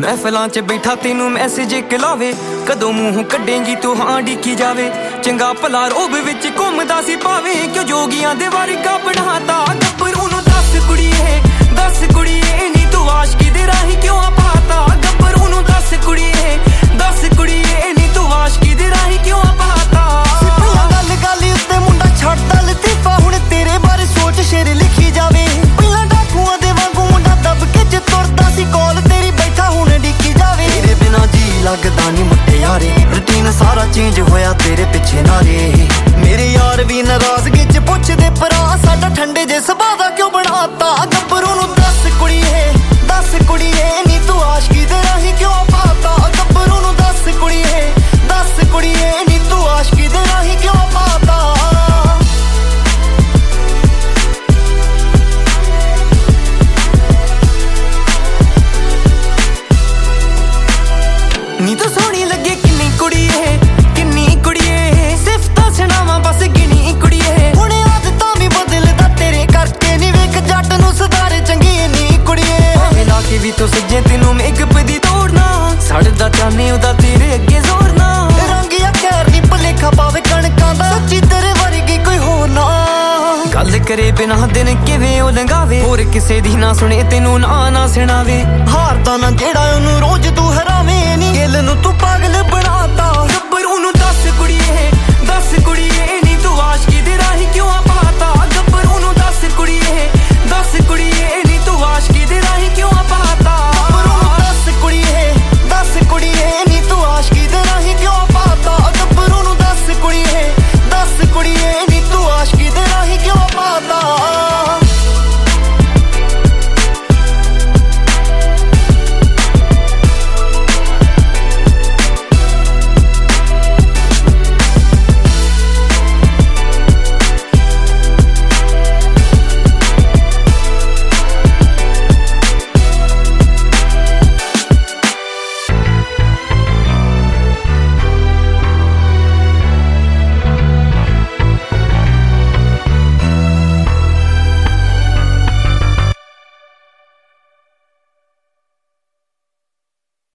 महफिलां च बैठा तेनू मैसेज इक लावे, कदों मूंह कड्डेंगी तू हां डिकी जावे। चंगा भला रोब विच घुमदा सी भावे, क्यों जोगियां दे वर्गा बनाता गब्बरू नूं। दस कुड़िए नी तू आशिकी दे राही क्यों पाता गब्बरू नूं। दस कुड़िए नी तू आशिकी दे राही क्यों पाता। सिपहियां गल उत्ते मुंडा छड्डदा लतीफा, हुण तेरे बारे सोच शेर लिखी जावे। पहिलां डाकुआं दे वांगू मुंडा दबके च तुरदा सी, कोल तेरी बैठा हुण डिकी जावे। तेरे बिना जी लगदा नी मुटियारे, रूटीन सारा चेंज होया तेरे पिछे नारे। मेरे यार भी नाराजगी च पुछदे भरा, साडा ठंडे जे सुभाऽ दा क्यों बनाता गब्बरू नूं। दस कुड़िए नी तू आशिकी दे राही क्यों पाता गब्बरू नूं। दस कुड़िए नी तू आशिकी दे राही क्यों पाता। नी तू सोहनी लगे किन्नी कुड़िए सिफतां सुणावां बस गिनी कुड़िए। हुण आदतां भी बदलदा तेरे करके नी, वेख जट नूं सुधारे चंगी नी कुड़िए। मिला के भी तो सज्जे तेनू मेकअप दी दौड़ना, सड़दा चाहने ओदा तेरे अगे जोर ना। रंगिया खैर नी भलेखा पावे कणकां दा, सच्ची तेरे वर्गी कोई होर ना। गल करे बिना दिन किवें ओ लंघावे, होर किसे दी ना सुने तेनू ना सुणावे। हारदा ना जेड़ा ओनू रोज तू हरावे नी, दिल नूं तू पागल बनाता